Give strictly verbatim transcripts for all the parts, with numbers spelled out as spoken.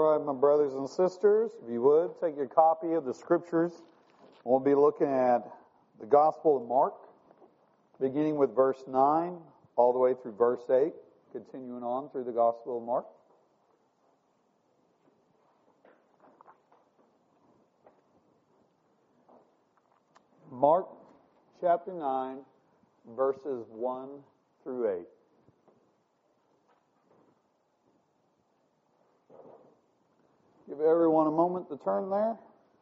All right, my brothers and sisters, if you would, take your copy of the Scriptures. We'll be looking at the Gospel of Mark, beginning with verse nine, all the way through verse eight, continuing on through the Gospel of Mark. Mark chapter nine, verses one through eight. Give everyone a moment to turn there.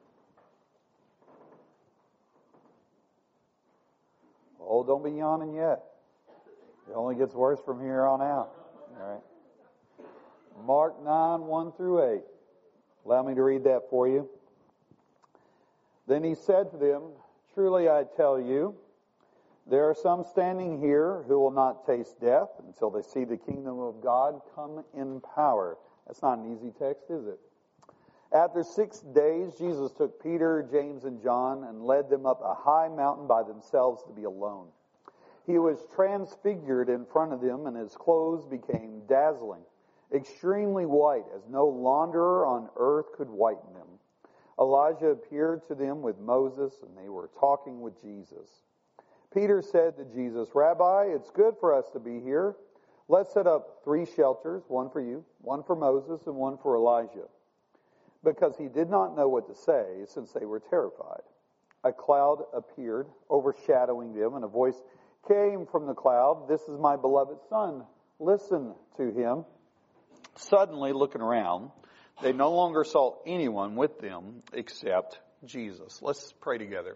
Oh, don't be yawning yet. It only gets worse from here on out. All right. Mark nine, one through eight. Allow me to read that for you. Then he said to them, "Truly I tell you, there are some standing here who will not taste death until they see the kingdom of God come in power." That's not an easy text, is it? After six days, Jesus took Peter, James, and John and led them up a high mountain by themselves to be alone. He was transfigured in front of them, and his clothes became dazzling, extremely white, as no launderer on earth could whiten them. Elijah appeared to them with Moses, and they were talking with Jesus. Peter said to Jesus, "Rabbi, it's good for us to be here. Let's set up three shelters, one for you, one for Moses, and one for Elijah." Because he did not know what to say, since they were terrified. A cloud appeared, overshadowing them, and a voice came from the cloud, "This is my beloved Son. Listen to him." Suddenly, looking around, they no longer saw anyone with them except Jesus. Let's pray together.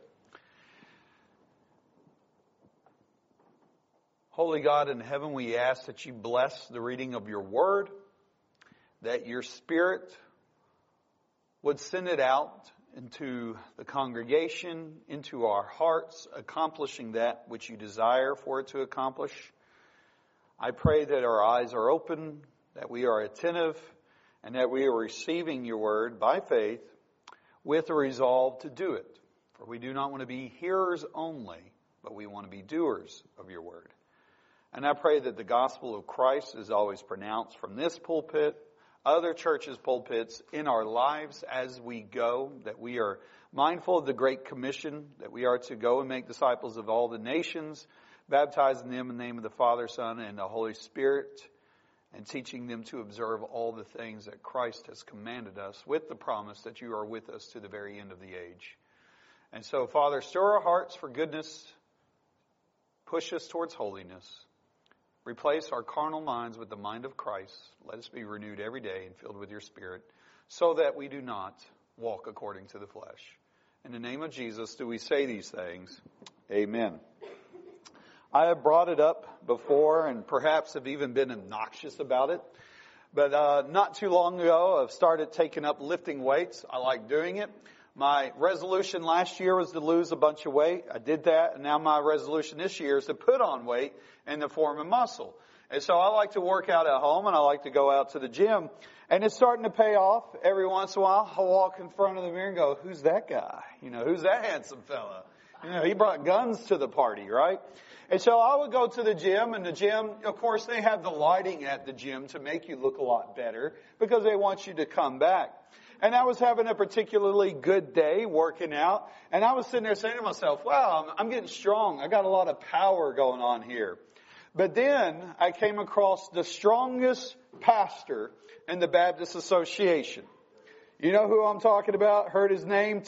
Holy God in heaven, we ask that you bless the reading of your word, that your Spirit would send it out into the congregation, into our hearts, accomplishing that which you desire for it to accomplish. I pray that our eyes are open, that we are attentive, and that we are receiving your word by faith with a resolve to do it. For we do not want to be hearers only, but we want to be doers of your word. And I pray that the gospel of Christ is always pronounced from this pulpit, other churches' pulpits, in our lives as we go, that we are mindful of the Great Commission, that we are to go and make disciples of all the nations, baptizing them in the name of the Father, Son, and the Holy Spirit, and teaching them to observe all the things that Christ has commanded us, with the promise that you are with us to the very end of the age. And so, Father, stir our hearts for goodness, push us towards holiness. Replace our carnal minds with the mind of Christ. Let us be renewed every day and filled with your Spirit, so that we do not walk according to the flesh. In the name of Jesus do we say these things. Amen. I have brought it up before and perhaps have even been obnoxious about it. But uh, not too long ago, I've started taking up lifting weights. I like doing it. My resolution last year was to lose a bunch of weight. I did that, and now my resolution this year is to put on weight in the form of muscle. And so I like to work out at home, and I like to go out to the gym. And it's starting to pay off. Every once in a while, I walk in front of the mirror and go, "Who's that guy? You know, who's that handsome fella? You know, he brought guns to the party, right?" And so I would go to the gym, and the gym, of course, they have the lighting at the gym to make you look a lot better because they want you to come back. And I was having a particularly good day working out, and I was sitting there saying to myself, "Wow, I'm, I'm getting strong. I got a lot of power going on here." But then I came across the strongest pastor in the Baptist Association. You know who I'm talking about? Heard his name